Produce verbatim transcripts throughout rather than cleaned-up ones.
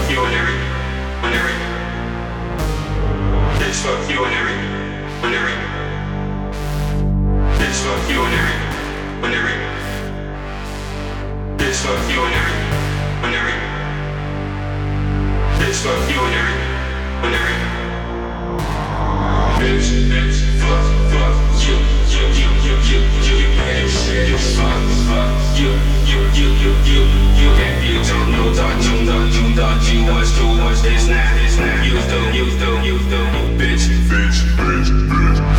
fuck you and every, and every. Bitch, fuck you and every, and every. Bitch, fuck you and every, and every. Bitch, fuck you and every, and every. Bitch, fuck you and every, and every. Bitch, bitch, fuck, fuck you, you, you, you, you, you, you, bitch, you, fuck, fuck you, you, you, you, you, you, that you don't know that you thought you thought you was too much. It's not, it's not. You still, you still, you still, bitch, bitch, bitch, bitch.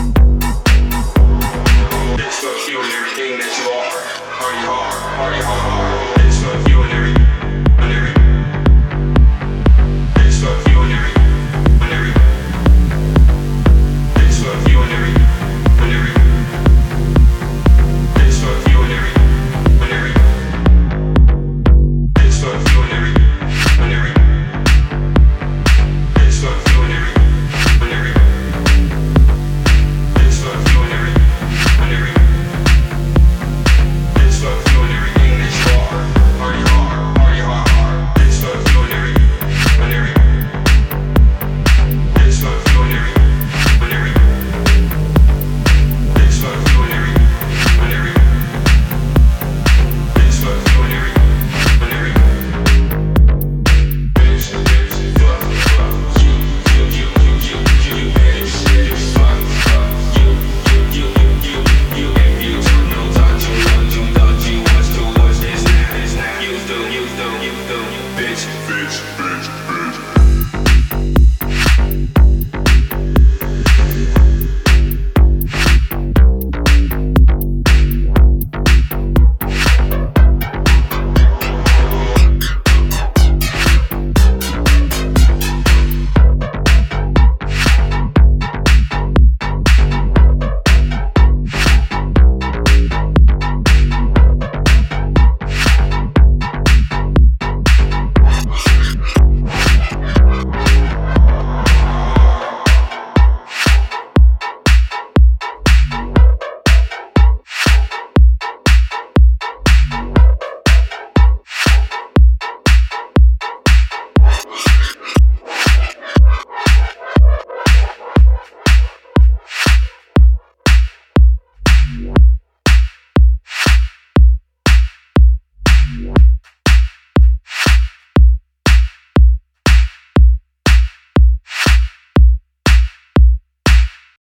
Party hard, party hard.